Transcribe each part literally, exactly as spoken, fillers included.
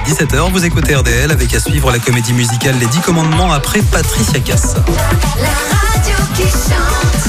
dix-sept heures, vous écoutez R D L avec à suivre la comédie musicale Les dix commandements après Patricia Cass. La radio qui chante.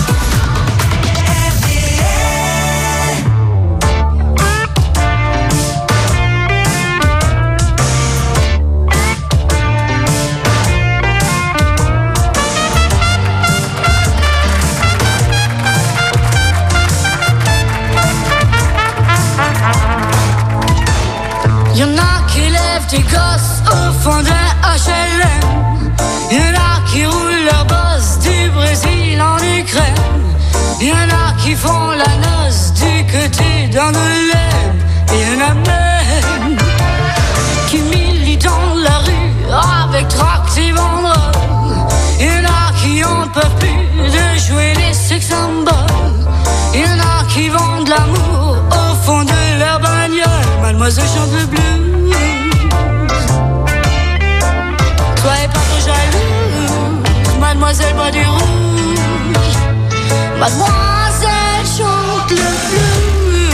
Y'en a qui lèvent des gosses au fond d'un H L M. Y'en a qui roulent leur boss du Brésil en Ukraine. Y'en a qui font la noce du côté d'Angoulême. Y'en a même qui militent dans la rue avec tracts et banderoles. Y'en a qui en peuvent plus de jouer les sex symboles. Y'en a qui vendent l'amour au fond de leur bagnole. Mademoiselle chante le blues. Soyez pas trop jalouse, mademoiselle boit du rouge. Mademoiselle chante le blues.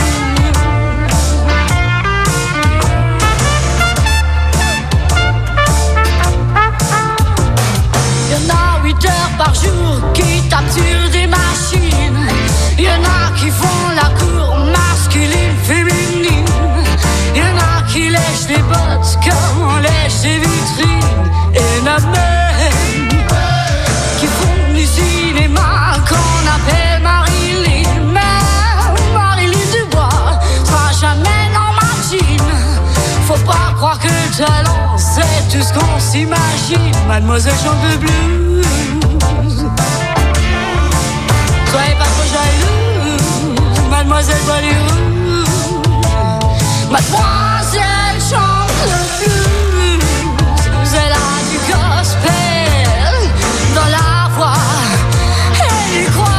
Y'en a huit heures par jour qui tapent sur des machines. Y'en a qui font la cour masculine, féminine. Y'en a qui lèchent les bottes comme on lèche les vitrines. Et y'en a même qui font du cinéma qu'on appelle Marilyn. Mais Marilyn Dubois sera jamais dans ma jean. Faut pas croire que le talent c'est tout ce qu'on s'imagine. Mademoiselle chante le blues. Soyez pas trop jalouse, mademoiselle boit du rouge. Mademoiselle chante le blues. Elle a du gospel dans la voix. Elle y croit.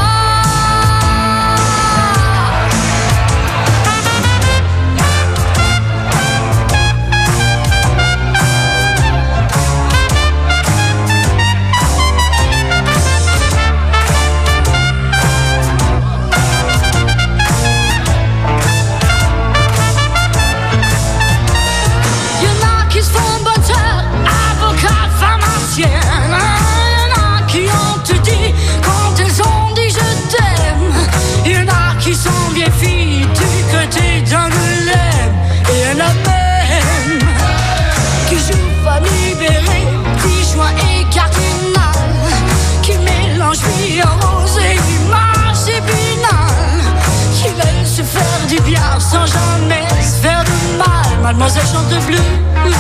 Qui sont bien filles du côté d'Angoulême. Et y'en a même qui jouent pas libéré, qui joint et cardinal, qui mélangent vie en rose et image épinal, qui veulent se faire du bien sans jamais se faire de mal. Mademoiselle chante le blues.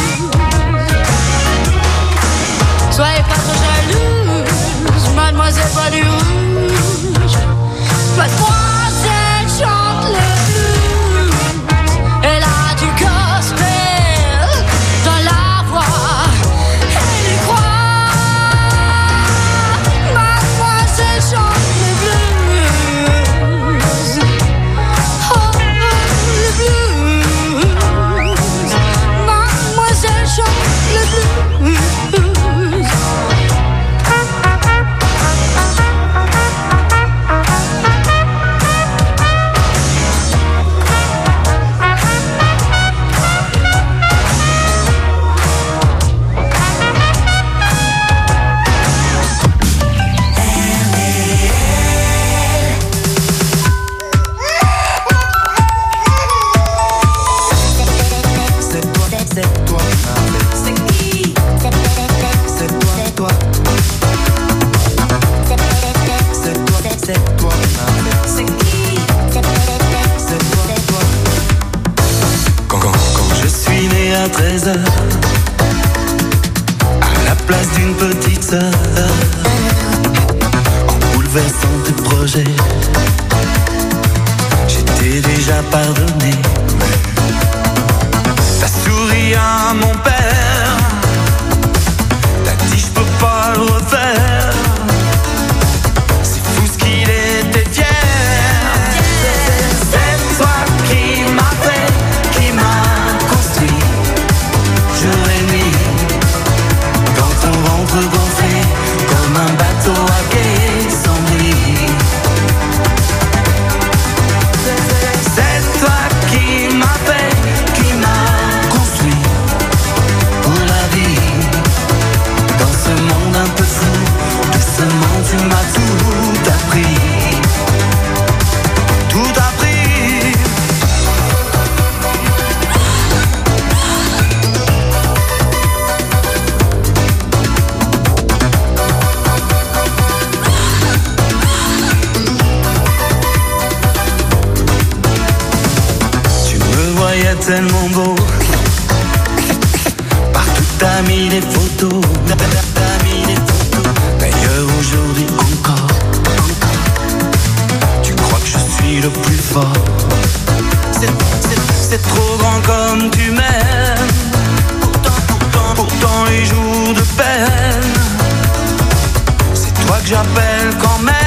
Soyez pas trop jalouse, mademoiselle boit du rouge. Mademoiselle chante le blues. Elle a du gospel dans la voix. Elle y croit. Mademoiselle chante le blues. Oh, le blues. Mademoiselle chante le blues. treize heures, à la place d'une petite sœur, en bouleversant tes projets, j'étais déjà pardonné. T'as souri à mon père, t'as dit je peux pas le refaire. C'est fou ce qu'il était fier. C'est toi qui m'as fait, qui m'a construit, jour et nuit, dans ton ventre gonflé, comme un bateau à quai sans bruit. C'est toi qui m'as fait, qui m'a construit, est tellement beau. Partout t'as mis des photos, t'as mis des photos. D'ailleurs aujourd'hui encore, encore. Tu crois que je suis le plus fort. C'est, c'est, c'est trop grand comme tu m'aimes. Pourtant, pourtant, pourtant les jours de peine, c'est toi que j'appelle quand même.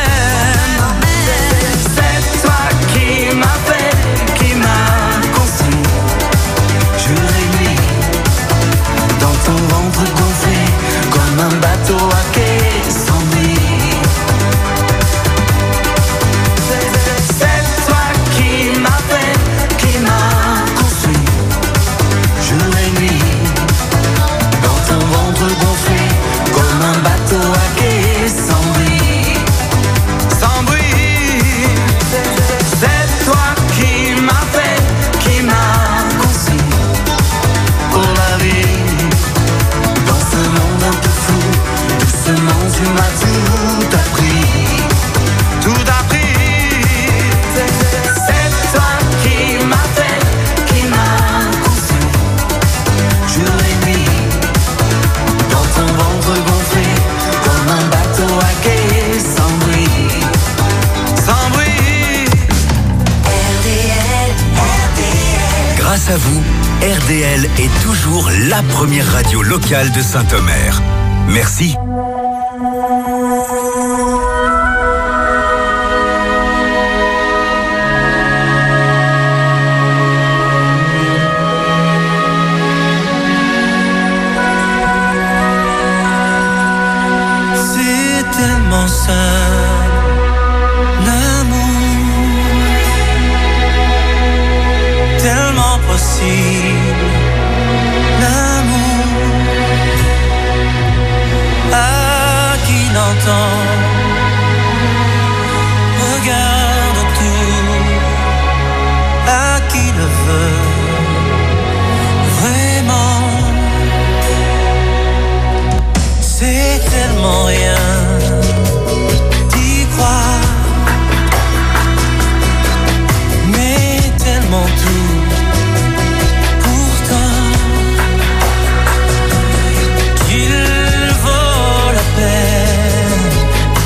C'est toi qui m'a fait, qui m'a construit, jour et nuit, dans ton ventre gonflé, comme un bateau à quai sans bruit. C'est toi qui m'a fait, qui m'a construit, jour et nuit, dans ton ventre gonflé, comme un bateau à quai sans bruit. Sans bruit. C'est toi qui m'a fait, qui m'a conçu pour la vie. Dans ce monde un peu fou, doucement tu m'as tout appris, tout appris. C'est toi qui m'a fait, qui m'a conçu, jour et nuit, dans ton ventre gonflé, comme un bateau à quai sans bruit, sans bruit. Grâce à vous, R D L est toujours la première radio locale de Saint-Omer. Merci. C'est tellement simple, l'amour, tellement possible, l'amour, à qui l'entend, regarde tout, à qui le veut, vraiment, c'est tellement rien. Tout, pourtant qu'il vaut la peine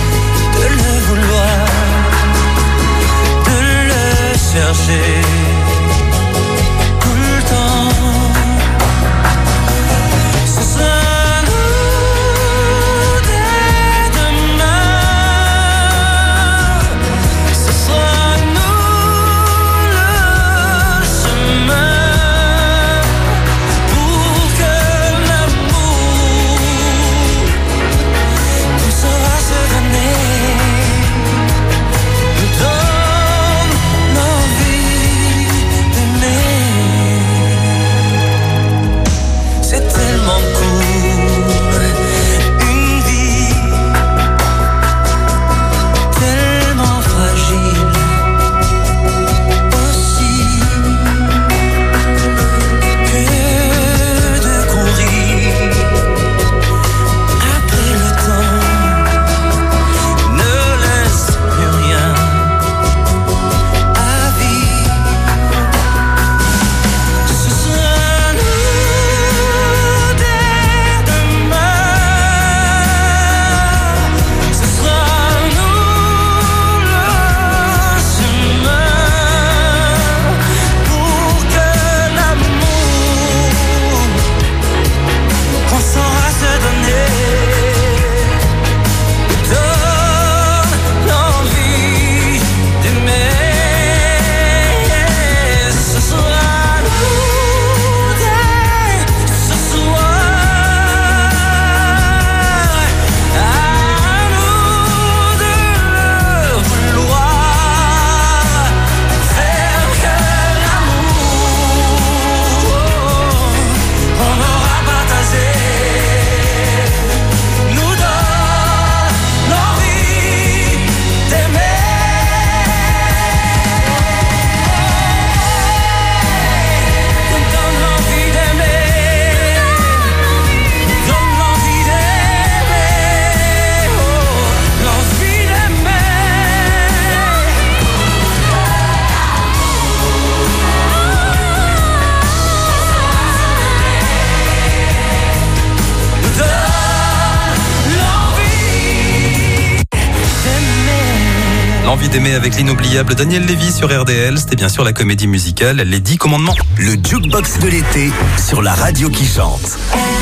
L'envie d'aimer avec l'inoubliable Daniel Lévy sur R D L. C'était bien sûr la comédie musicale Les Dix Commandements. Le jukebox de l'été sur la radio qui chante.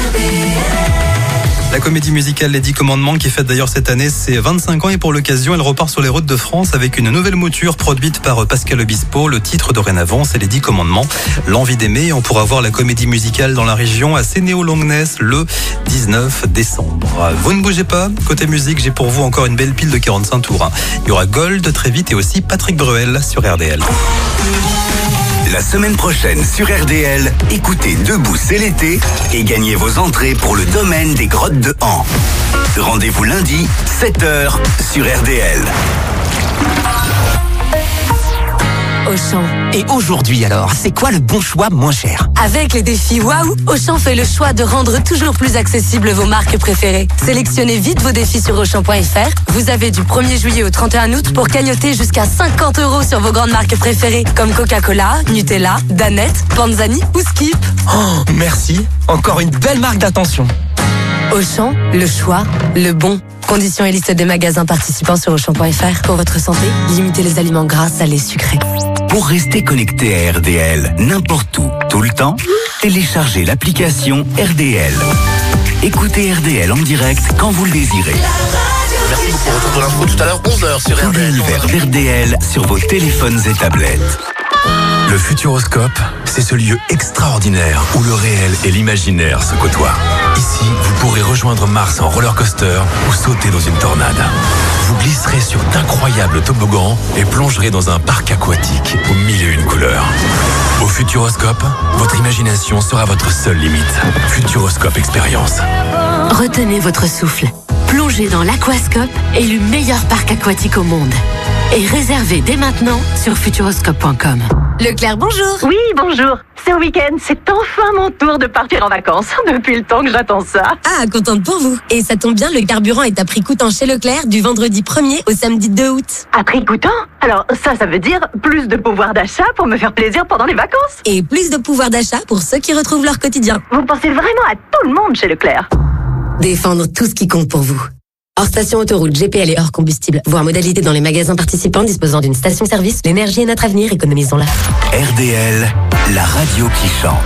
La comédie musicale Les Dix Commandements qui fête d'ailleurs cette année ses vingt-cinq ans et pour l'occasion elle repart sur les routes de France avec une nouvelle mouture produite par Pascal Obispo. Le titre dorénavant c'est Les Dix Commandements, l'envie d'aimer. On pourra voir la comédie musicale dans la région à Sénéo-Longness le dix-neuf décembre. Vous ne bougez pas, côté musique j'ai pour vous encore une belle pile de quarante-cinq tours. Hein. Il y aura Gold très vite et aussi Patrick Bruel sur R D L. La semaine prochaine sur R D L, écoutez Debout c'est l'été et gagnez vos entrées pour le domaine des grottes de Han. Rendez-vous lundi, sept heures sur R D L. Auchan. Et aujourd'hui alors, c'est quoi le bon choix moins cher? Avec les défis Waouh, Auchan fait le choix de rendre toujours plus accessibles vos marques préférées. Sélectionnez vite vos défis sur Auchan point F R. Vous avez du premier juillet au trente et un août pour cagnotter jusqu'à cinquante euros sur vos grandes marques préférées comme Coca-Cola, Nutella, Danette, Panzani ou Skip. Oh, merci. Encore une belle marque d'attention. Auchan, le choix, le bon. Conditions et liste des magasins participants sur Auchan point F R. Pour votre santé, limitez les aliments gras, salés, sucrés. Pour rester connecté à R D L, n'importe où, tout le temps, téléchargez l'application R D L. Écoutez R D L en direct quand vous le désirez. Merci beaucoup. On retrouve l'info tout à l'heure, onze heures sur Tout R D L. l'univers d'R D L sur vos téléphones et tablettes. Le Futuroscope, c'est ce lieu extraordinaire où le réel et l'imaginaire se côtoient. Ici, vous pourrez rejoindre Mars en roller coaster ou sauter dans une tornade. Vous glisserez sur d'incroyables toboggans et plongerez dans un parc aquatique aux mille et une couleurs. Au Futuroscope, votre imagination sera votre seule limite. Futuroscope Expérience. Retenez votre souffle. Plongez dans l'Aquascope, élu meilleur parc aquatique au monde. Et réservez dès maintenant sur futuroscope point com. Leclerc, bonjour. Oui, bonjour. C'est au week-end, c'est enfin mon tour de partir en vacances. Depuis le temps que j'attends ça. Ah, contente pour vous. Et ça tombe bien, le carburant est à prix coûtant chez Leclerc du vendredi premier au samedi deux août. À prix coûtant? Alors ça, ça veut dire plus de pouvoir d'achat pour me faire plaisir pendant les vacances. Et plus de pouvoir d'achat pour ceux qui retrouvent leur quotidien. Vous pensez vraiment à tout le monde chez Leclerc? Défendre tout ce qui compte pour vous. Hors station autoroute, G P L et hors combustible. Voir modalité dans les magasins participants disposant d'une station-service. L'énergie est notre avenir, économisons-la. R D L, la radio qui chante.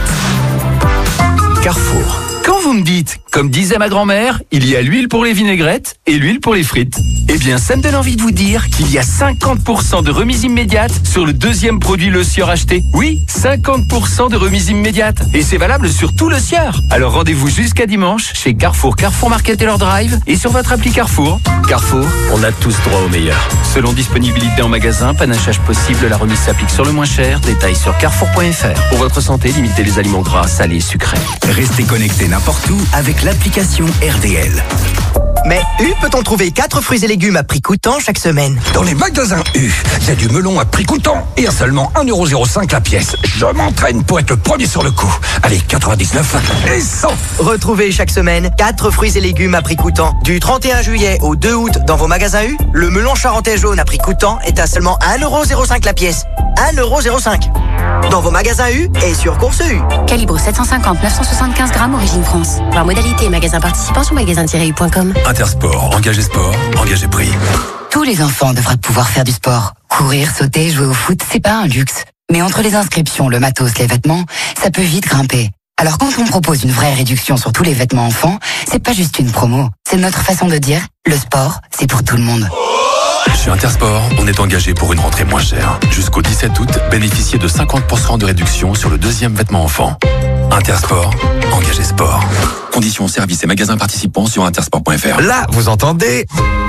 Carrefour. Quand vous me dites, comme disait ma grand-mère, il y a l'huile pour les vinaigrettes et l'huile pour les frites. Eh bien, ça me donne envie de vous dire qu'il y a cinquante pour cent de remise immédiate sur le deuxième produit Le Sieur acheté. Oui, cinquante pour cent de remise immédiate. Et c'est valable sur tout Le Sieur. Alors rendez-vous jusqu'à dimanche chez Carrefour, Carrefour Market et leur drive et sur votre appli Carrefour. Carrefour, on a tous droit au meilleur. Selon disponibilité en magasin, panachage possible, la remise s'applique sur le moins cher. Détails sur carrefour point F R. Pour votre santé, limitez les aliments gras, salés, sucrés. Restez connectés n'importe où avec l'application R D L. Mais U, peut-on trouver quatre fruits et légumes à prix coûtant chaque semaine? Dans les magasins U, il y a du melon à prix coûtant et à seulement un euro zéro cinq la pièce. Je m'entraîne pour être le premier sur le coup. Allez, quatre-vingt-dix-neuf et cent. Retrouvez chaque semaine quatre fruits et légumes à prix coûtant. Du trente et un juillet au deux août dans vos magasins U, le melon charentais jaune à prix coûtant est à seulement un euro zéro cinq la pièce. un euro zéro cinq. Dans vos magasins U et sur Course U. Calibre sept cent cinquante neuf cent soixante-quinze grammes, origine France. Voir modalité et magasin participant sur magasin tiret u point com. Intersport, engagé sport, engagé prix. Tous les enfants devraient pouvoir faire du sport. Courir, sauter, jouer au foot, c'est pas un luxe. Mais entre les inscriptions, le matos, les vêtements, ça peut vite grimper. Alors quand on propose une vraie réduction sur tous les vêtements enfants, c'est pas juste une promo. C'est notre façon de dire, le sport, c'est pour tout le monde. Chez Intersport, on est engagé pour une rentrée moins chère. Jusqu'au dix-sept août, bénéficiez de cinquante pour cent de réduction sur le deuxième vêtement enfant. Intersport, engagé sport. Conditions, services et magasins participants sur intersport point F R. Là, vous entendez?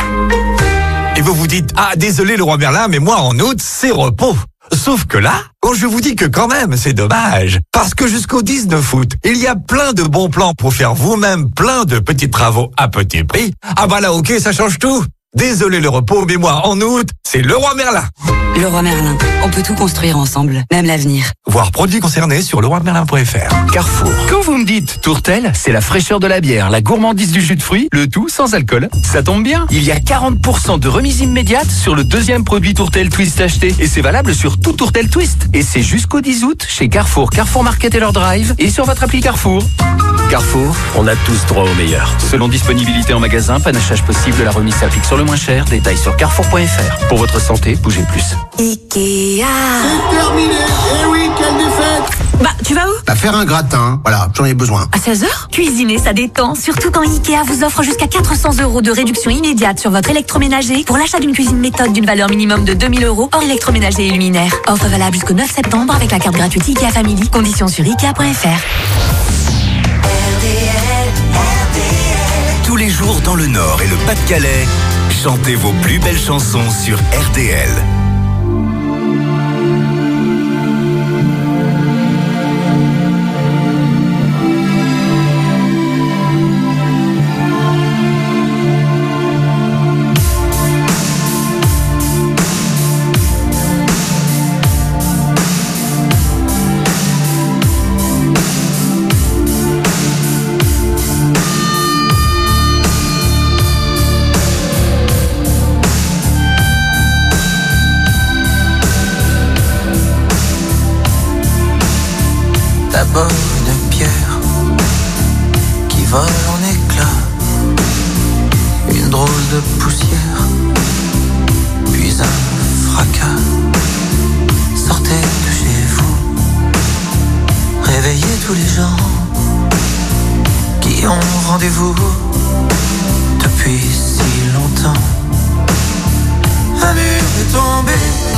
Et vous vous dites, ah, désolé Leroy Merlin, mais moi en août, c'est repos. Sauf que là, oh, je vous dis que quand même, c'est dommage. Parce que jusqu'au dix-neuf août, il y a plein de bons plans pour faire vous-même plein de petits travaux à petit prix. Ah bah là, ok, ça change tout. Désolé le repos, mais moi, en août, c'est Leroy Merlin. Leroy Merlin, on peut tout construire ensemble, même l'avenir. Voir produits concernés sur leroy merlin point F R. Carrefour. Quand vous me dites Tourtel, c'est la fraîcheur de la bière, la gourmandise du jus de fruits, le tout sans alcool. Ça tombe bien. Il y a quarante pour cent de remise immédiate sur le deuxième produit Tourtel Twist acheté. Et c'est valable sur tout Tourtel Twist. Et c'est jusqu'au dix août chez Carrefour, Carrefour Market et leur drive et sur votre appli Carrefour. Carrefour, on a tous droit au meilleur. Selon disponibilité en magasin, panachage possible, la remise s'applique sur le moins cher. Détails sur carrefour point f r. Pour votre santé, bougez plus. Ikea. C'est terminé. Eh oui, quelle défaite. Bah, tu vas où? Bah, faire un gratin. Voilà, j'en ai besoin. À seize heures? Cuisiner, ça détend. Surtout quand Ikea vous offre jusqu'à quatre cents euros de réduction immédiate sur votre électroménager pour l'achat d'une cuisine méthode d'une valeur minimum de deux mille euros hors électroménager et luminaire. Offre valable jusqu'au neuf septembre avec la carte gratuite Ikea Family. Conditions sur ikea point f r. Tous les jours dans le Nord et le Pas-de-Calais, chantez vos plus belles chansons sur R D L. D'abord une pierre qui vole en éclats, une drôle de poussière, puis un fracas. Sortez de chez vous, réveillez tous les gens qui ont rendez-vous depuis si longtemps. Un mur est tombé,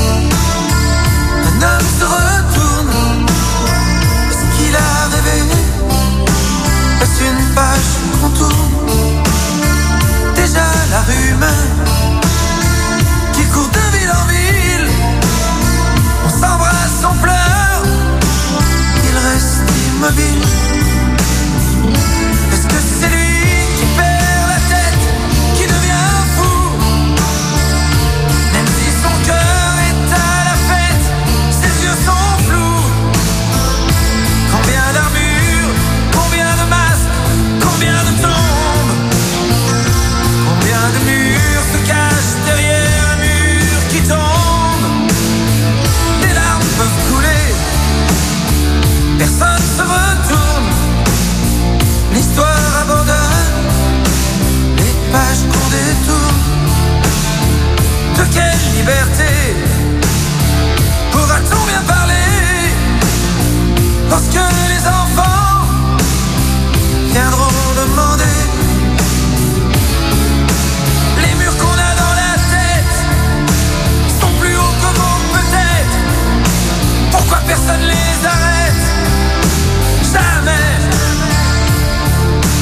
un homme se retourne. Il a rêvé, est-ce une page qu'on tourne? Déjà la rumeur qui court de ville en ville. On s'embrasse, on pleure, il reste immobile. Est-ce que c'est lui qui perd la tête, qui devient fou? Même si son cœur est à la fête, ses yeux sont flous. Combien d'armures, combien de masques, combien de tombes, combien de murs se cachent derrière un mur qui tombe. Des larmes peuvent couler, personne se retourne. L'histoire abandonne les pages qu'on détourne. De quelle liberté pourra-t-on bien parler lorsque les enfants viendront demander? Les murs qu'on a dans la tête sont plus hauts que vous peut-être. Pourquoi personne les arrête? Jamais.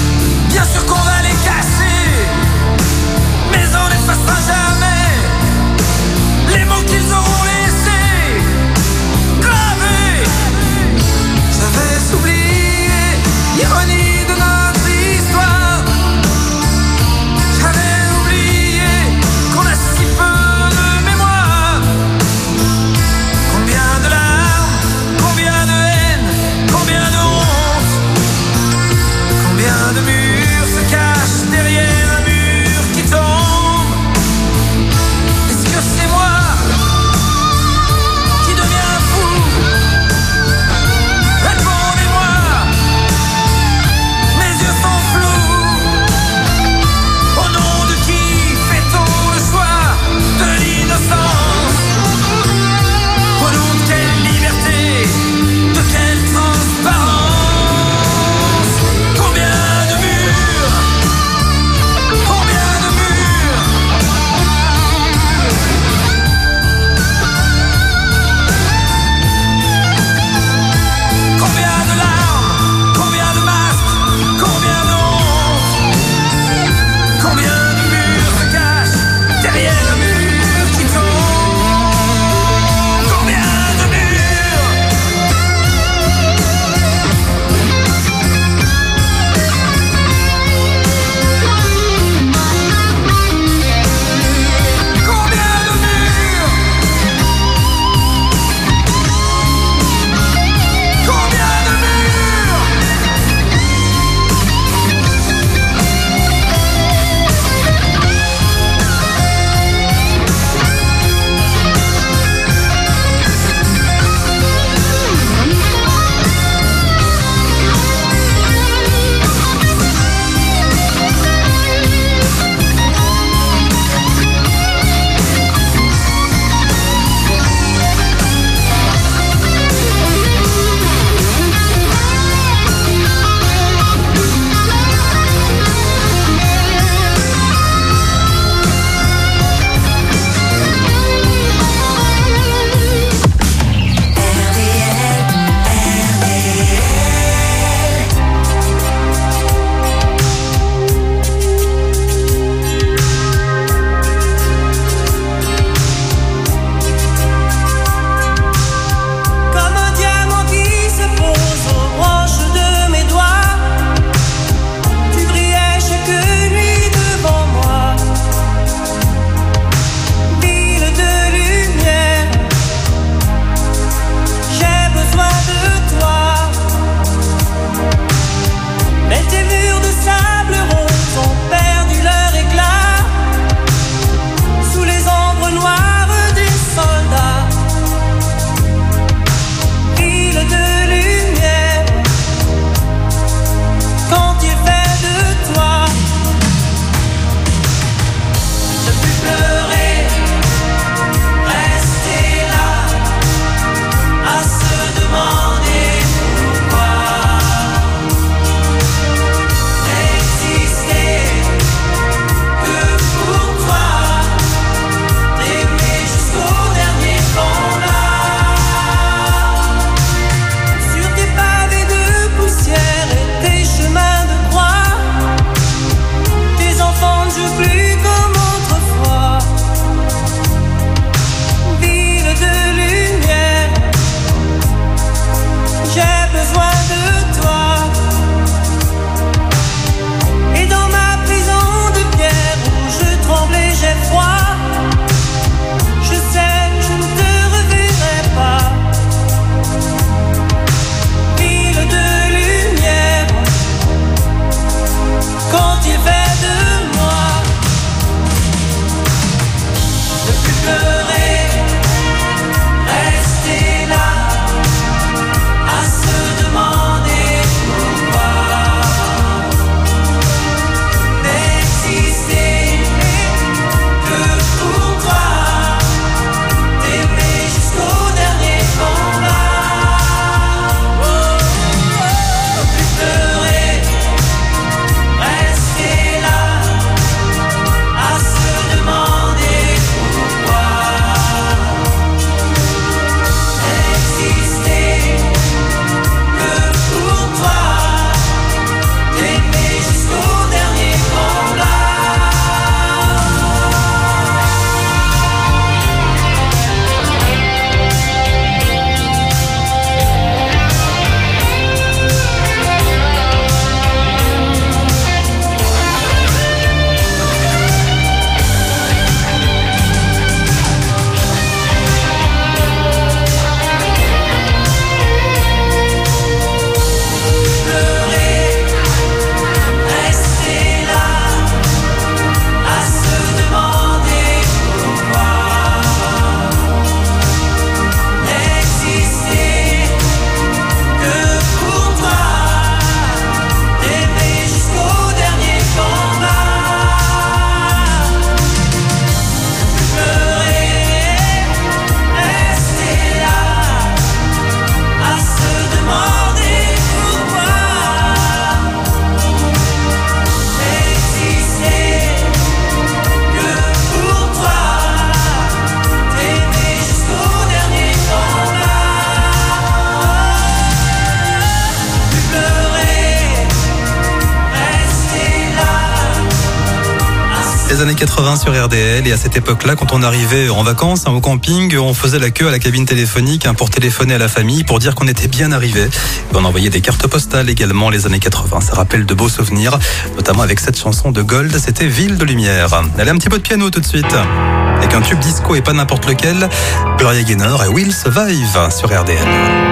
Les années quatre-vingts sur R D L, et à cette époque-là, quand on arrivait en vacances, hein, au camping, on faisait la queue à la cabine téléphonique hein, pour téléphoner à la famille, pour dire qu'on était bien arrivé. Et on envoyait des cartes postales également les années quatre-vingts. Ça rappelle de beaux souvenirs, notamment avec cette chanson de Gold, c'était Ville de Lumière. Allez, un petit peu de piano tout de suite. Avec un tube disco et pas n'importe lequel, Gloria Gaynor et Will Survive sur R D L.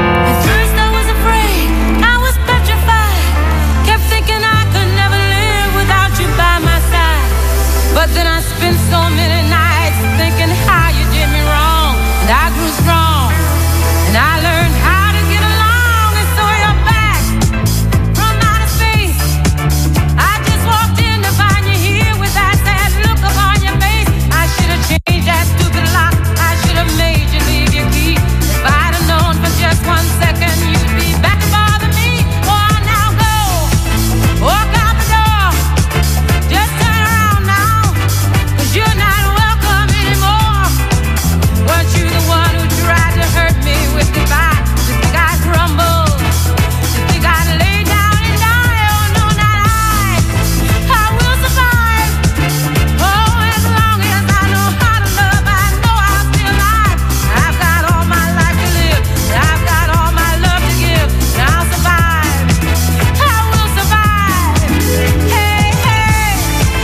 But then I spent so many nights thinking how you did me wrong, and I grew strong, and I learned how to get along, and so you're back from outer space. I just walked in to find you here with that sad look upon your face. I should have changed that stupid lock, I should have made you leave your key. If I'd have known for just one second you'd be back to bother me. Oh, now go, walk out the door, just turn around now. You're not welcome anymore. Weren't you the one who tried to hurt me with goodbye? You think I'd crumble? You think I'd lay down and die? Oh no, not I. I will survive. Oh, as long as I know how to love, I know I'll be alive. I've got all my life to live, and I've got all my love to give, and I'll survive. I will survive. Hey, hey.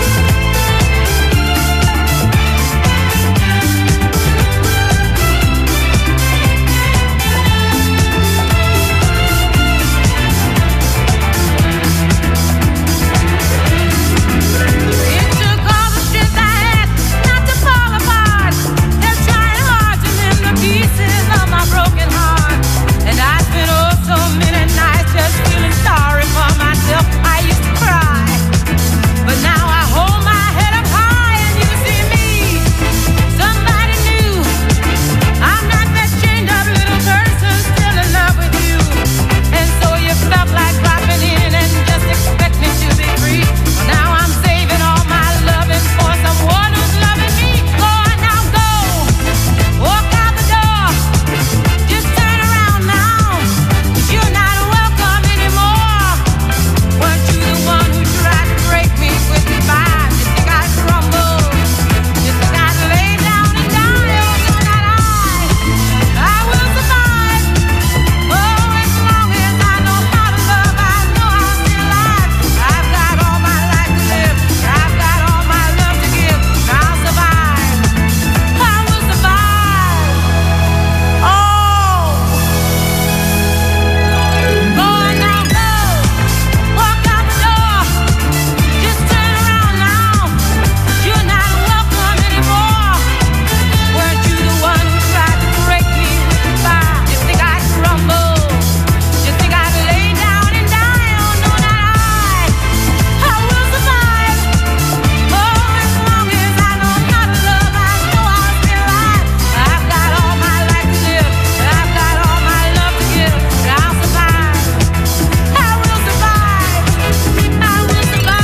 It took all the strength I had not to fall apart. They're trying hard to mend the pieces of my broken heart. And I spent oh so many nights just feeling sorry for myself. I used to cry, but now I hold my head up high and you see me, somebody new. I'm not that chained up little person still in love with you. And so you felt like dropping in and just expect me to be free. Now I'm saving all my loving for someone who's loving me. Go on now, go, walk out the door, just turn around now. You're not welcome anymore. Weren't you the one who tried to break me with goodbye? You think I'd crumble? You think I'd lay down and die? Oh no, not I. I will survive. Oh, as long as I know how to love, I know I'll be alive. I've got all my life to live, I've got all my love to give, and I'll survive. I will survive. Oh, go on now, go, walk out the door, just turn around now. You're not welcome anymore. Weren't you the one who tried to break me with goodbye? You think I'd crumble? You think I'd lay down and die? Oh no, not I. I will survive. Oh, as long as I know how to love, I know I'll be alive. I've got all my life to live, I've got all my love to give, and I'll survive. I will survive. I will survive.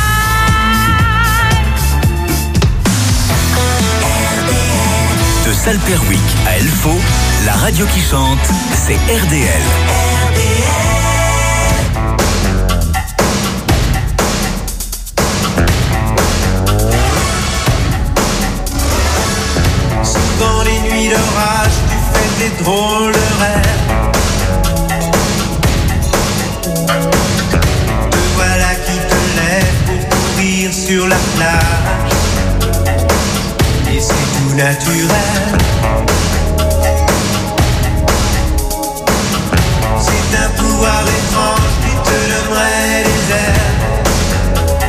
De Salperwick à Elfo, la radio qui chante, c'est R D L. Dans les nuits d'orage, tu fais des drôles de rêves. Te voilà qui te lève pour courir sur la plage. Et c'est tout naturel. C'est un pouvoir étrange qui te donnerait des ailes.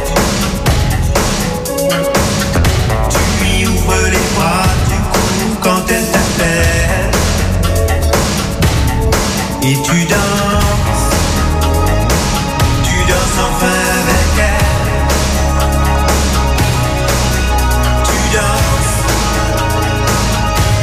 Tu lui ouvres les bras, tu cours quand elle t'appelle. Et tu danses, tu danses enfin avec elle. Tu danses,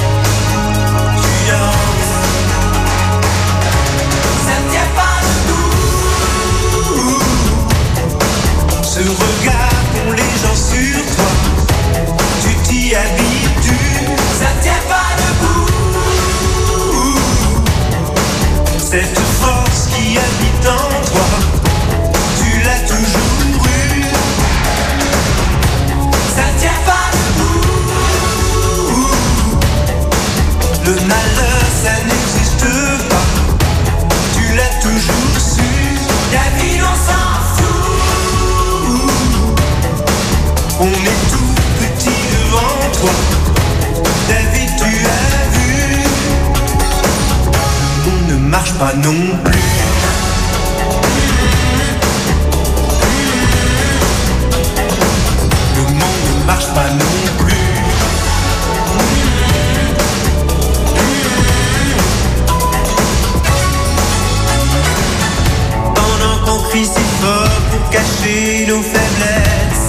pas non plus. Le monde ne marche pas non plus. Pendant qu'on crie si fort pour cacher nos faiblesses,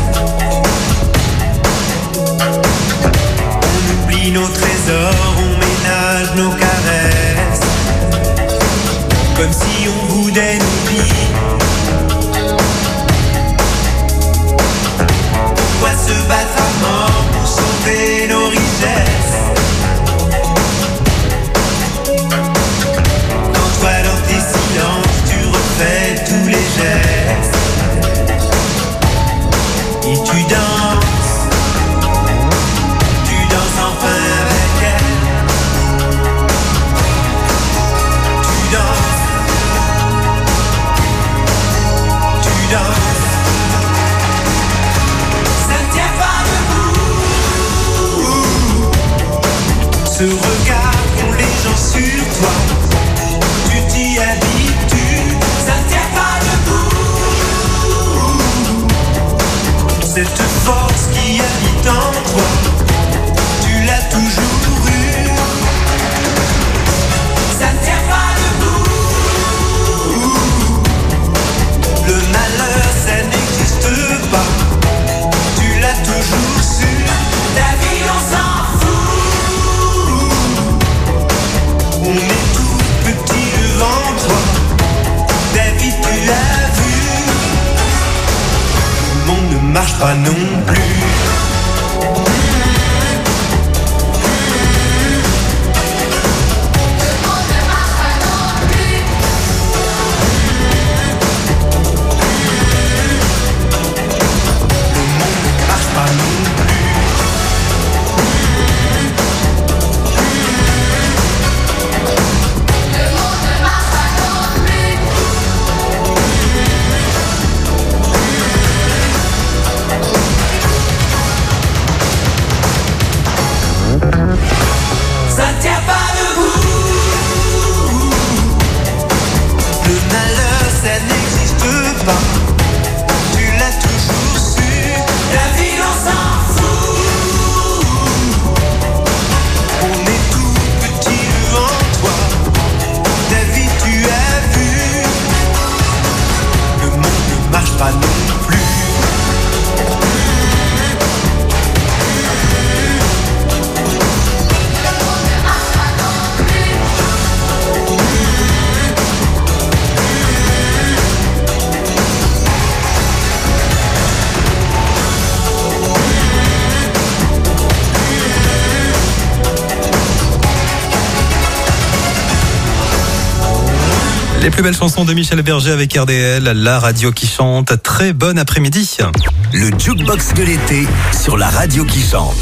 on oublie nos trésors, on ménage nos caresses, comme si on voulait nous dire. Pourquoi se battre à mort pour sauver nos richesses? Quand toi dans tes silences tu refais tous les gestes et tu danses, tu danses enfin avec elle. Tu danses, tu danses. Ça ne tient pas debout. Ce regard qu'ont les gens sur toi, tu t'y habitues. Ça ne tient pas debout. Cette force qui habite en toi, tu l'as toujours eue. Ça ne tient pas debout. Le malheur, ça n'existe pas. Tu l'as toujours su. Ta vie, on s'en fout. On est tout petit devant toi. Ta vie, tu l'as vu. Le monde ne marche pas non plus. Ça ne tient pas debout. Le malheur, ça n'existe pas. Tu l'as toujours su. La vie, on s'en fout. On est tout petit devant toi. Ta vie, tu as vu. Le monde ne marche pas non plus. Les plus belles chansons de Michel Berger avec R D L, la radio qui chante. Très bon après-midi. Le jukebox de l'été sur la radio qui chante.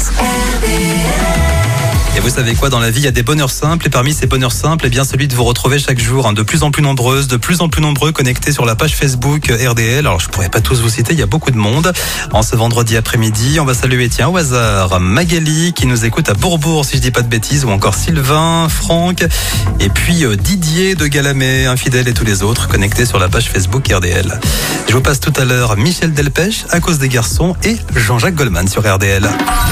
Et vous savez quoi, dans la vie, il y a des bonheurs simples. Et parmi ces bonheurs simples, eh bien, celui de vous retrouver chaque jour, hein, de plus en plus nombreuses, de plus en plus nombreux connectés sur la page Facebook R D L. Alors, je pourrais pas tous vous citer, il y a beaucoup de monde. En ce vendredi après-midi, on va saluer, tiens, au hasard, Magali, qui nous écoute à Bourbourg, si je dis pas de bêtises, ou encore Sylvain, Franck, et puis euh, Didier de Galamé, Infidèle et tous les autres connectés sur la page Facebook R D L. Je vous passe tout à l'heure Michel Delpech, À cause des garçons, et Jean-Jacques Goldman sur R D L.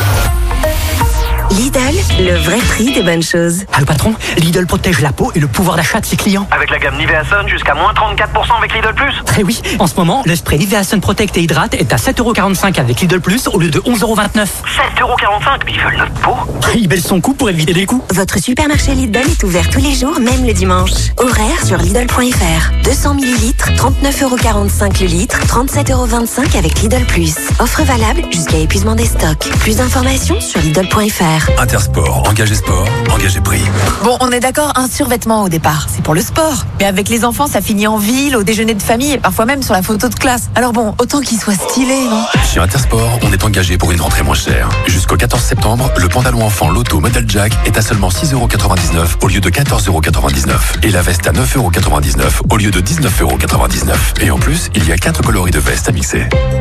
Lidl, le vrai prix des bonnes choses. Ah, le patron, Lidl protège la peau et le pouvoir d'achat de ses clients. Avec la gamme Nivea Sun jusqu'à moins trente-quatre pour cent avec Lidl Plus. Eh oui, en ce moment, le spray Nivea Sun Protect et Hydrate est à sept euros quarante-cinq avec Lidl Plus au lieu de onze euros vingt-neuf. sept euros quarante-cinq, mais ils veulent notre peau. Ils baissent son coût pour éviter les coûts. Votre supermarché Lidl est ouvert tous les jours, même le dimanche. Horaire sur Lidl point F R. deux cents millilitres, trente-neuf euros quarante-cinq le litre, trente-sept euros vingt-cinq avec Lidl Plus. Offre valable jusqu'à épuisement des stocks. Plus d'informations sur Lidl point F R. Intersport, engagé sport, engagé prix. Bon, on est d'accord, un survêtement au départ, c'est pour le sport. Mais avec les enfants, ça finit en ville, au déjeuner de famille et parfois même sur la photo de classe. Alors bon, autant qu'il soit stylé, non? Chez Intersport, on est engagé pour une rentrée moins chère. Jusqu'au quatorze septembre, le pantalon enfant Lotto Model Jack est à seulement six euros quatre-vingt-dix-neuf au lieu de quatorze euros quatre-vingt-dix-neuf. Et la veste à neuf euros quatre-vingt-dix-neuf au lieu de dix-neuf euros quatre-vingt-dix-neuf. Et en plus, il y a quatre coloris de veste à mixer.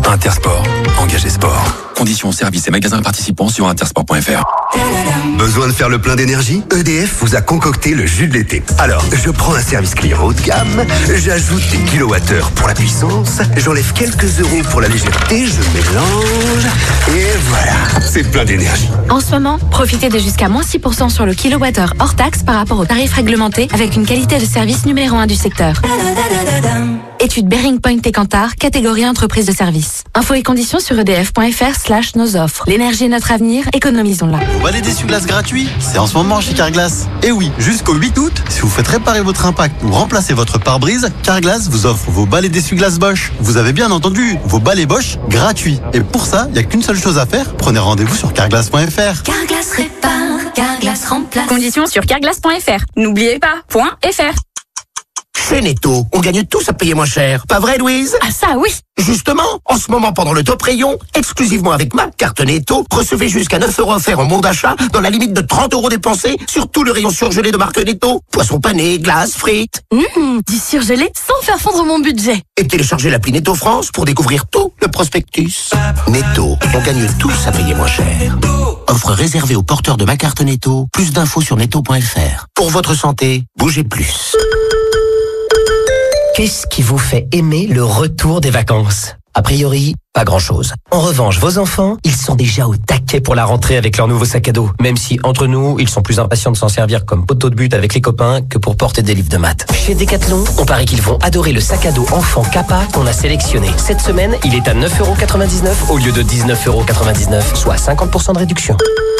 Intersport, engagé sport. Conditions, services et magasins participants sur intersport point f r. Besoin de faire le plein d'énergie? E D F vous a concocté le jus de l'été. Alors, je prends un service client haut de gamme, j'ajoute des kilowattheures pour la puissance, j'enlève quelques euros pour la légèreté, je mélange, et voilà, c'est plein d'énergie. En ce moment, profitez de jusqu'à moins six pour cent sur le kilowattheure hors taxe par rapport au tarif réglementé avec une qualité de service numéro un du secteur. Étude Bearing Point et Kantar, catégorie entreprise de service. Infos et conditions sur edf point f r slash nos offres. L'énergie est notre avenir, économisons-la. Vous balai d'essuie-glace gratuit, c'est en ce moment chez Carglass. Et oui, jusqu'au huit août, si vous faites réparer votre impact ou remplacer votre pare-brise, Carglass vous offre vos balais d'essuie-glace Bosch. Vous avez bien entendu, vos balais Bosch gratuits. Et pour ça, il n'y a qu'une seule chose à faire, prenez rendez-vous sur carglass point f r. Carglass répare, Carglass remplace. Conditions sur carglass point f r. N'oubliez pas, .fr. Chez Netto, on gagne tous à payer moins cher. Pas vrai, Louise? Ah ça, oui. Justement, en ce moment, pendant le top rayon, exclusivement avec ma carte Netto, recevez jusqu'à neuf euros offerts en bon d'achat dans la limite de trente euros dépensés sur tout le rayon surgelé de marque Netto. Poisson pané, glace, frites. Mmh, du surgelé sans faire fondre mon budget. Et téléchargez l'appli Netto France pour découvrir tout le prospectus. Netto, on gagne tous à payer moins cher. Offre réservée aux porteurs de ma carte Netto. Plus d'infos sur netto point f r. Pour votre santé, bougez plus. Qu'est-ce qui vous fait aimer le retour des vacances? A priori, pas grand-chose. En revanche, vos enfants, ils sont déjà au taquet pour la rentrée avec leur nouveau sac à dos. Même si, entre nous, ils sont plus impatients de s'en servir comme poteau de but avec les copains que pour porter des livres de maths. Chez Decathlon, on parie qu'ils vont adorer le sac à dos enfant Kappa qu'on a sélectionné. Cette semaine, il est à neuf euros quatre-vingt-dix-neuf au lieu de dix-neuf euros quatre-vingt-dix-neuf, soit cinquante pour cent de réduction.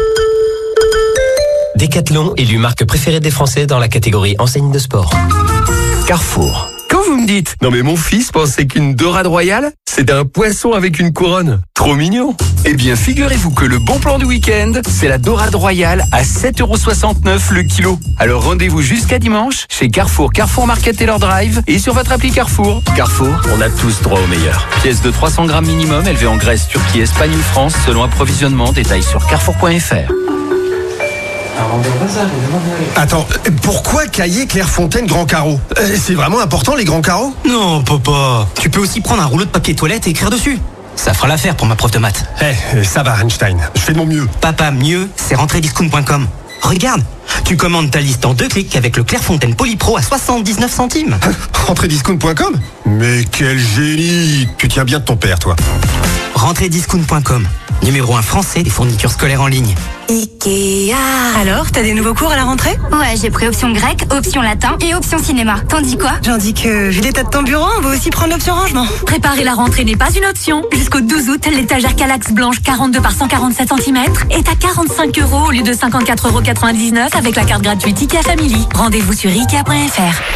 Decathlon, élu marque préférée des Français dans la catégorie enseigne de sport. Carrefour. Quand vous me dites, non mais mon fils pensait qu'une dorade royale, c'était un poisson avec une couronne. Trop mignon. Eh bien, figurez-vous que le bon plan du week-end, c'est la dorade royale à sept euros soixante-neuf le kilo. Alors rendez-vous jusqu'à dimanche chez Carrefour, Carrefour Market Taylor Drive et sur votre appli Carrefour. Carrefour, on a tous droit au meilleur. Pièce de trois cents grammes minimum, élevée en Grèce, Turquie, Espagne ou France, selon approvisionnement, détail sur carrefour point f r. Attends, pourquoi Cahiers Clairefontaine Grand Carreau? euh, C'est vraiment important les grands carreaux? Non, papa. Tu peux aussi prendre un rouleau de papier toilette et écrire dessus. Ça fera l'affaire pour ma prof de maths. Eh, hey, ça va Einstein, je fais de mon mieux. Papa, mieux, c'est rentrée discount point com. Regarde, tu commandes ta liste en deux clics avec le Clairefontaine Polypro à soixante-dix-neuf centimes. rentrée discount point com? Mais quel génie! Tu tiens bien de ton père, toi. rentrée discount point com, numéro un français des fournitures scolaires en ligne. Ikea. Alors, t'as des nouveaux cours à la rentrée? Ouais, j'ai pris option grec, option latin et option cinéma. T'en dis quoi? J'en dis que, vu l'état de ton bureau, on va aussi prendre l'option rangement. Préparer la rentrée n'est pas une option. Jusqu'au douze août, l'étagère Calax blanche quarante-deux par cent quarante-sept centimètres est à quarante-cinq euros au lieu de cinquante-quatre euros quatre-vingt-dix-neuf avec la carte gratuite Ikea Family. Rendez-vous sur ikea point f r.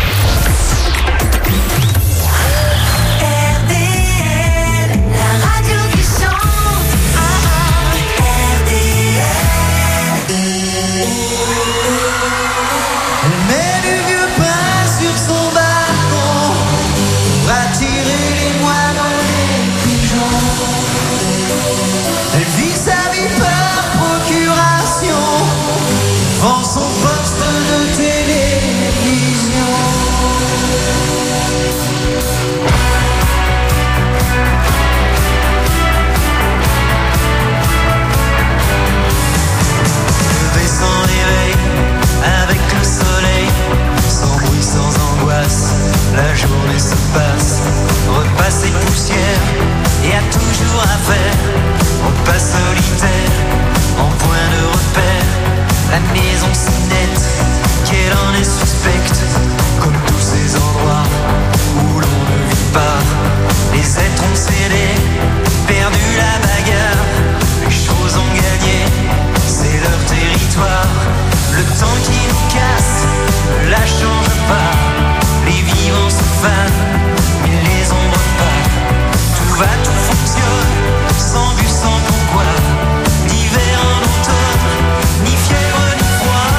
La journée se passe, repasse et poussière, et a toujours à faire, en pas solitaire, en point de repère, la maison si nette, qu'elle en est suspecte, comme tous ces endroits où l'on ne vit pas, les êtres ont cédé, perdu la bagarre, les choses ont gagné, c'est leur territoire, le temps qui nous casse, ne la change pas. Les vivants se fanent, mais les ombres pas. Tout va, tout fonctionne, sans but, sans pourquoi. D'hiver en automne, ni fièvre, ni froid.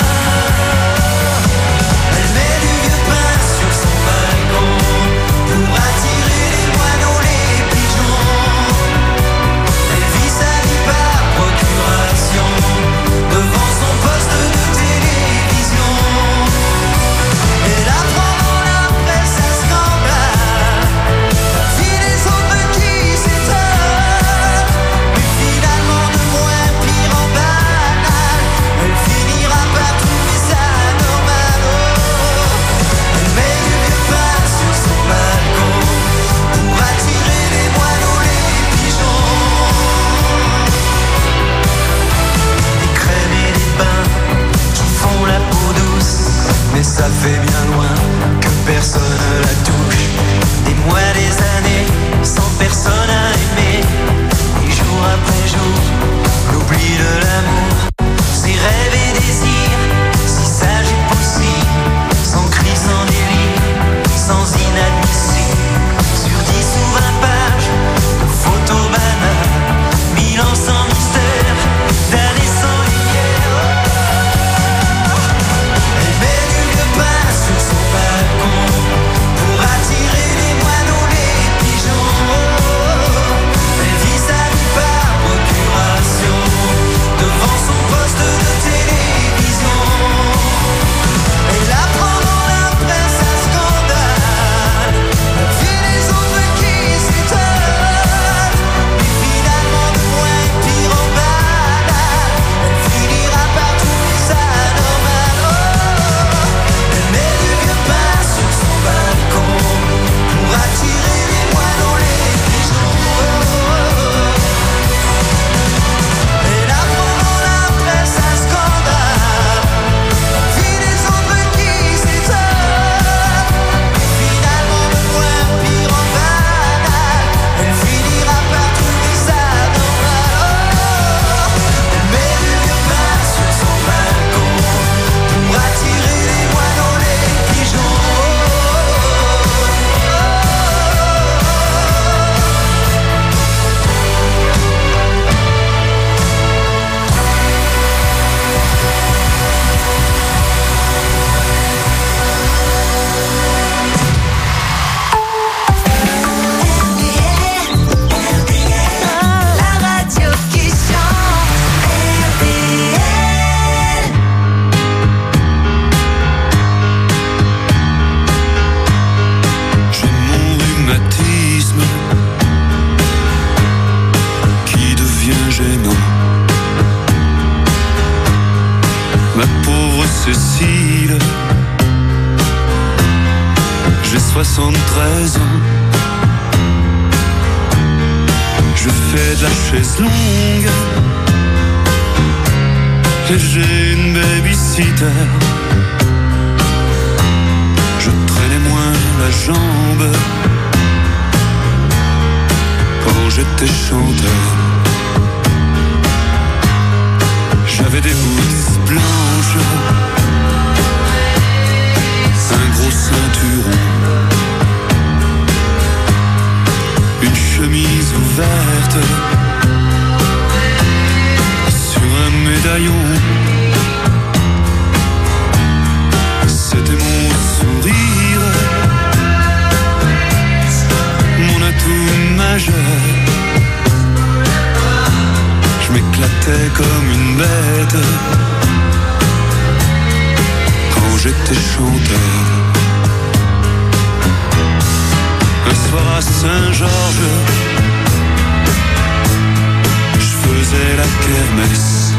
Elle met du vieux pain sur son balcon pour attirer les moineaux, les pigeons. Elle vit sa vie par procuration devant son poste de télévision. Elle apprend. Cécile, j'ai soixante-treize ans. Je fais de la chaise longue et j'ai une babysitter. Je traînais moins la jambe quand j'étais chanteur. J'avais des boots blanches, un gros ceinturon, une chemise ouverte sur un médaillon. C'était mon sourire, mon atout majeur. Je m'éclatais comme une bête quand j'étais chanteur. Un soir à Saint-Georges, je faisais la kermesse.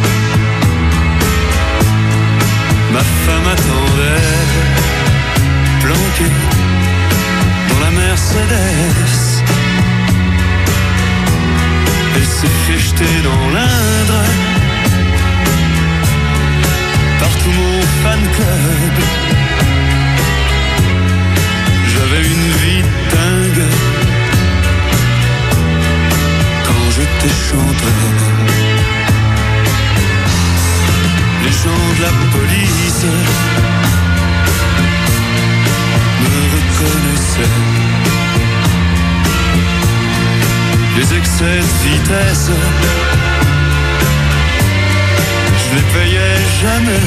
Ma femme attendait, planquée dans la Mercedes. Elle s'est fait jeter dans l'Indre par tout mon fan club. J'avais une vie dingue quand j'étais chanteur. Les gens de la police me reconnaissaient. Les excès de vitesse, je les payais jamais.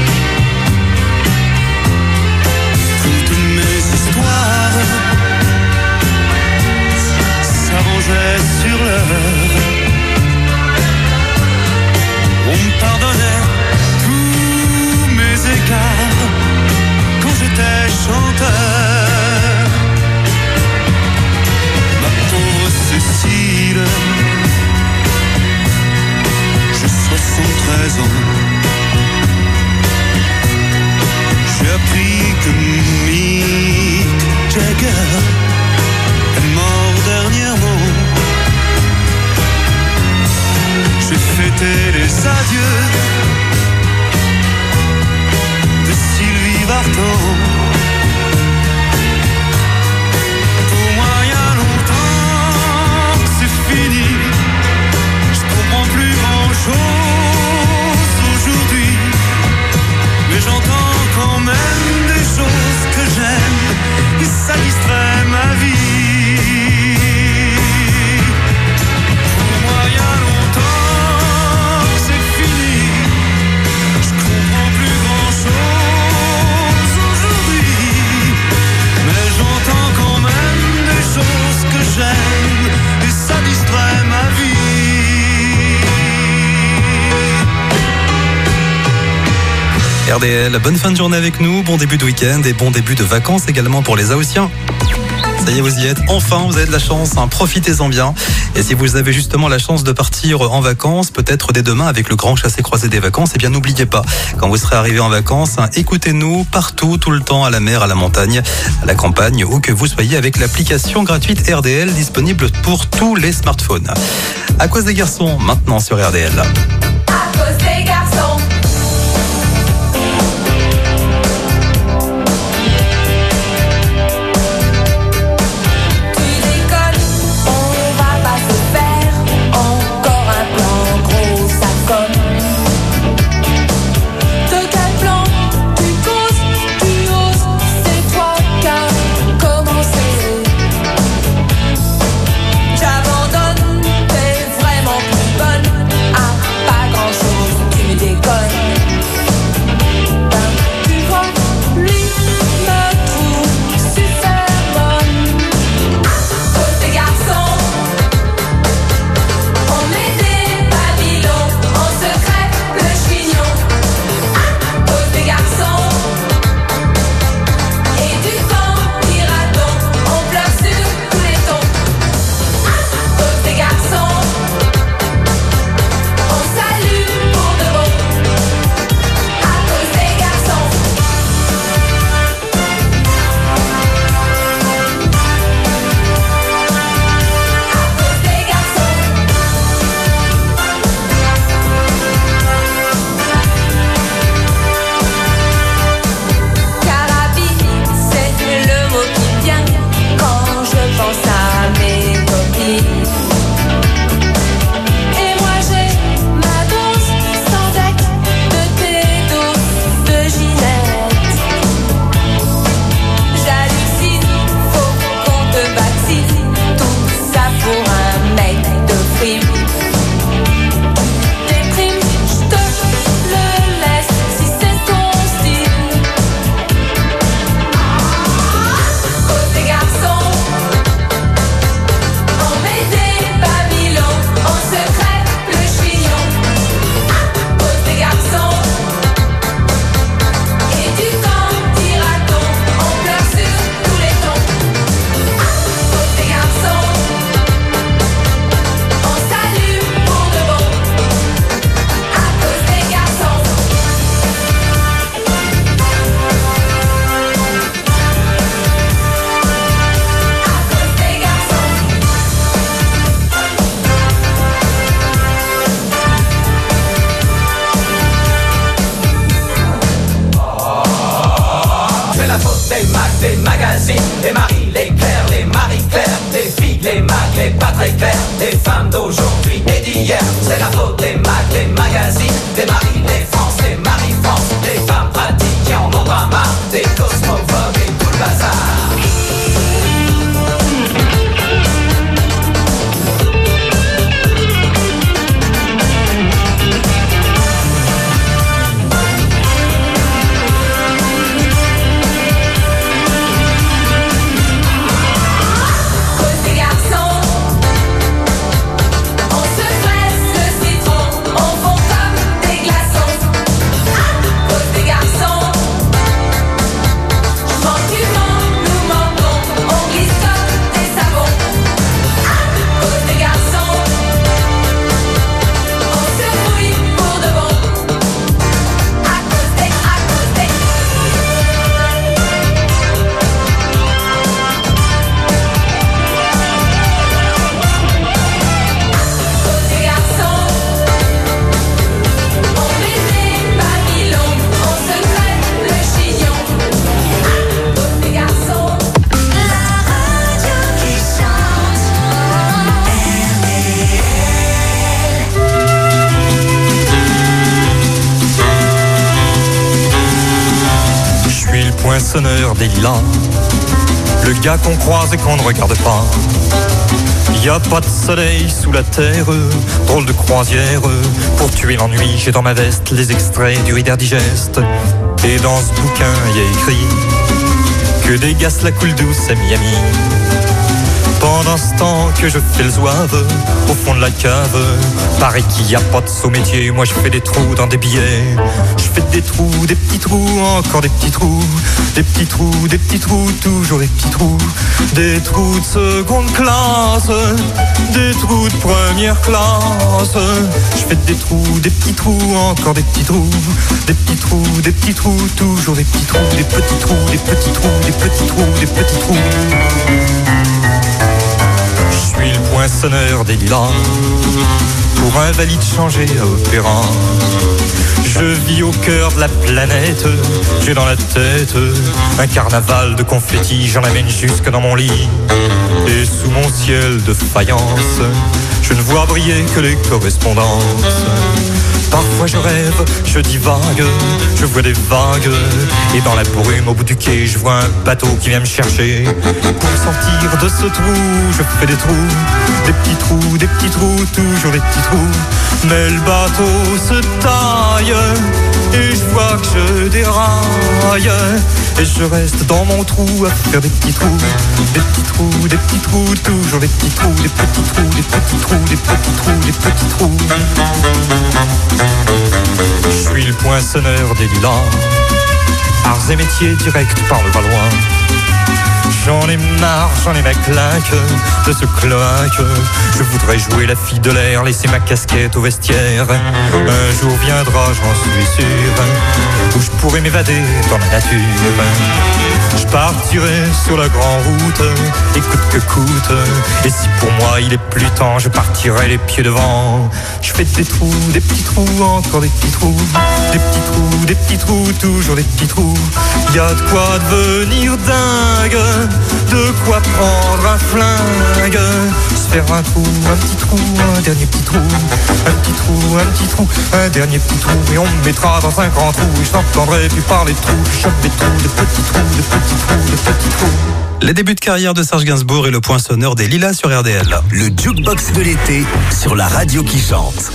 Toutes mes histoires s'arrangeaient sur l'heure. On me pardonnait tous mes écarts quand j'étais chanteur. Ma pauvre Cécile, j'ai soixante-treize ans. J'ai appris que Mick Jagger est mort dernièrement. J'ai fêté les adieux de Sylvie Vartan. Pour moi, il y a longtemps que c'est fini. Je comprends plus grand-chose aujourd'hui, mais j'entends quand même des choses que j'aime et ça distrait ma vie. Pour moi, il y a longtemps que c'est fini. Je comprends plus grand-chose aujourd'hui, mais j'entends quand même des choses que j'aime et ça distrait ma vie. R D L, bonne fin de journée avec nous, bon début de week-end et bon début de vacances également pour les Haussiens. Ça y est, vous y êtes. Enfin, vous avez de la chance, hein. Profitez-en bien. Et si vous avez justement la chance de partir en vacances, peut-être dès demain avec le grand chassé-croisé des vacances, eh bien n'oubliez pas, quand vous serez arrivé en vacances, hein, écoutez-nous partout, tout le temps, à la mer, à la montagne, à la campagne, où que vous soyez, avec l'application gratuite R D L disponible pour tous les smartphones. À cause des garçons, maintenant sur R D L. À cause des garçons. J'abandonne, t'es vraiment plus bonne à pas grand chose, tu déconnes. poinçonneur des lilas, le gars qu'on croise et qu'on ne regarde pas. Y a pas de soleil sous la terre, drôle de croisière. Pour tuer l'ennui, j'ai dans ma veste les extraits du Reader Digest. Et dans ce bouquin, y a écrit que des gars la coule douce à Miami. Pendant ce temps que je fais le zouave au fond de la cave, paraît qu'il y a pas de saut métier. Moi je fais des trous dans des billets. Je fais des trous, des petits trous, encore des petits trous. Des petits trous, des petits trous, toujours des petits trous. Des trous de seconde classe, des trous de première classe. Je fais des trous, des petits trous, encore des petits trous. Des petits trous, des petits trous, toujours des petits trous. Des petits trous, des petits trous, des petits trous, des petits trous. Je suis le poinçonneur des lilas, pour un valide changé à opéra. Je vis au cœur de la planète, j'ai dans la tête un carnaval de confettis, j'en amène jusque dans mon lit. Et sous mon ciel de faïence, je ne vois briller que les correspondances. Parfois je rêve, je divague, je vois des vagues. Et dans la brume au bout du quai, je vois un bateau qui vient me chercher. Pour sortir de ce trou, je fais des trous. Des petits trous, des petits trous, toujours des petits trous. Mais le bateau se taille et je vois que je déraille. Et je reste dans mon trou à faire des petits trous. Des petits trous, des petits trous, toujours des petits trous. Des petits trous, des petits trous, des petits trous, des petits trous. Je suis le poinçonneur des lilas, arts et métiers directs par le Valois. J'en ai marre, j'en ai ma claque de ce cloaque. Je voudrais jouer la fille de l'air, laisser ma casquette au vestiaire. Un jour viendra, j'en suis sûr, où je pourrai m'évader dans la nature. Je partirai sur la grande route, et coûte que coûte. Et si pour moi il est plus temps, je partirai les pieds devant. Je fais des trous, des petits trous, encore des petits trous. Des petits trous, des petits trous, toujours des petits trous. Y a de quoi devenir dingue, de quoi prendre un flingue. Se faire un trou, un petit trou, un dernier petit trou. Un petit trou, un petit trou, un dernier petit trou. Et on me mettra dans un grand trou, et je n'entendrai plus parler de trous. Je chope des trous, des petits trous, des petits trous, des petits trous. Les débuts de carrière de Serge Gainsbourg et le poinçonneur des lilas sur R D L. Le jukebox de l'été sur la radio qui chante.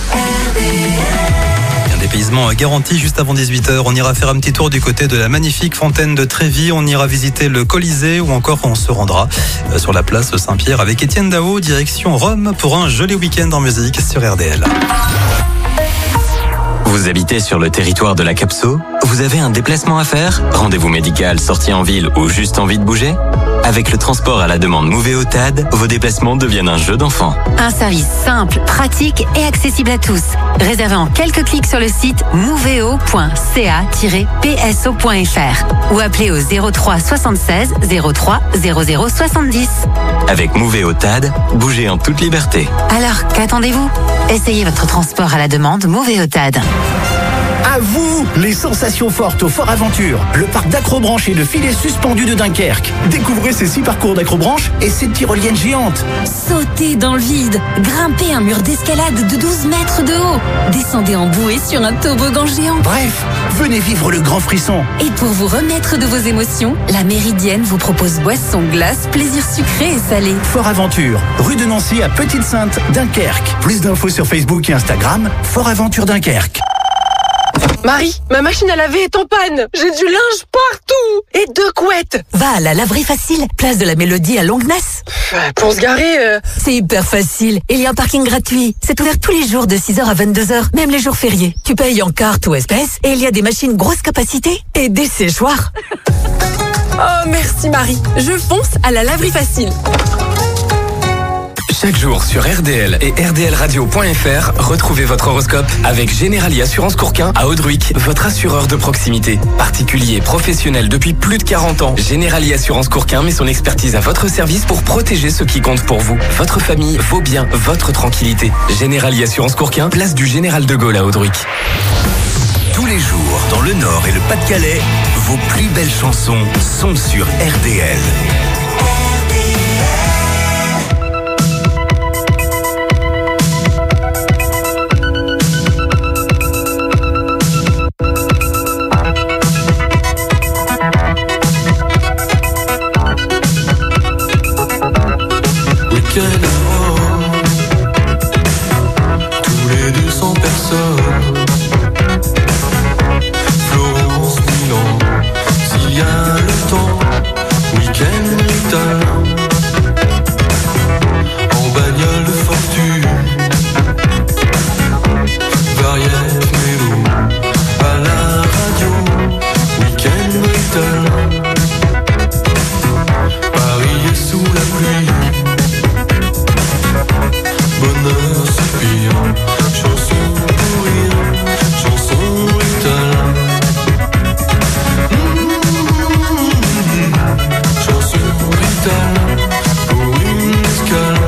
Un dépaysement garanti juste avant dix-huit heures. On ira faire un petit tour du côté de la magnifique fontaine de Trévis. On ira visiter le Colisée ou encore on se rendra sur la place Saint-Pierre avec Étienne Dao, direction Rome pour un joli week-end en musique sur R D L. Vous habitez sur le territoire de la Capso? Vous avez un déplacement à faire? Rendez-vous médical, sortie en ville ou juste envie de bouger? Avec le transport à la demande Movéotad, vos déplacements deviennent un jeu d'enfant. Un service simple, pratique et accessible à tous. Réservé en quelques clics sur le site mouveo point c a tiret p s o point f r ou appelez au zéro trois soixante-seize zéro trois zéro zéro soixante-dix. Avec Movéotad, bougez en toute liberté. Alors, qu'attendez-vous? Essayez votre transport à la demande Movéotad. À vous, les sensations fortes au Fort Aventure, le parc d'accrobranche et de filets suspendus de Dunkerque. Découvrez ces six parcours d'accrobranche et ces tyroliennes géantes. Sautez dans le vide, grimpez un mur d'escalade de douze mètres de haut, descendez en bouée sur un toboggan géant. Bref, venez vivre le grand frisson. Et pour vous remettre de vos émotions, la Méridienne vous propose boissons, glaces, plaisirs sucrés et salés. Fort Aventure, rue de Nancy à Petite-Sainte, Dunkerque. Plus d'infos sur Facebook et Instagram, Fort Aventure Dunkerque. Marie, ma machine à laver est en panne. J'ai du linge partout et deux couettes. Va à la laverie facile, place de la Mélodie à Longnas. Pour se garer... Euh... C'est hyper facile. Il y a un parking gratuit. C'est ouvert tous les jours de six heures à vingt-deux heures, même les jours fériés. Tu payes en carte ou espèces et il y a des machines grosse capacité et des séchoirs. Oh, merci Marie. Je fonce à la laverie facile. Chaque jour sur R D L et R D L radio point F R, retrouvez votre horoscope avec Generali Assurance Courquin à Audruic, votre assureur de proximité. Particulier, professionnel depuis plus de quarante ans, Generali Assurance Courquin met son expertise à votre service pour protéger ce qui compte pour vous. Votre famille, vos biens, votre tranquillité. Generali Assurance Courquin, place du Général de Gaulle à Audruic. Tous les jours, dans le Nord et le Pas-de-Calais, vos plus belles chansons sont sur R D L. week-end à Rome. Tous les deux cents personnes. Florence, Milan, s'il y a le temps. Week-end brutal. En bagnole de fortune. Variette, mélo, à la radio. Week-end brutal. Paris est sous la pluie. Bonheur, soupir. Chanson pour rire. Chanson brutale. Mmh, chanson brutale. Pour une escale.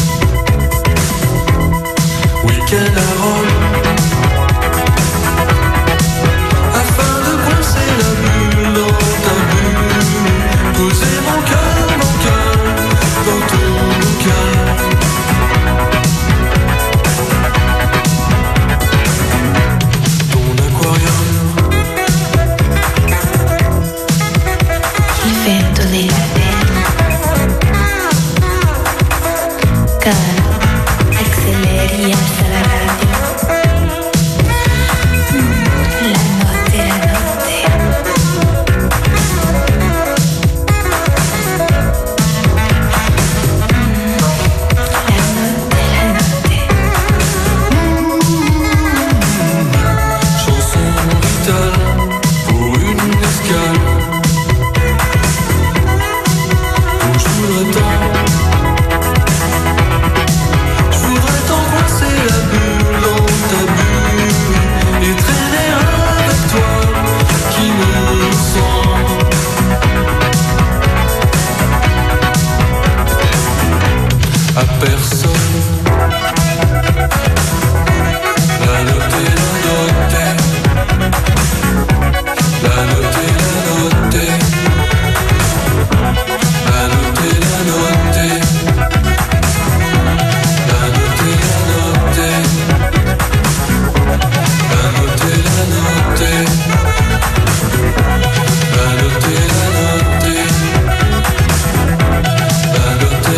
Week-end à Rome. Afin de coincer la bulle dans ta bulle. Poser mon cœur, mon cœur dans ton local. Ton aquarium. Il fait donner la peine. Car accélère y alza la radio. La notte è la notte. Chanson brutale pour une escale. Où je voudrais tant, je voudrais tant coincer la bulle dans ta bulle et traîner avec toi qui me sent. À personne.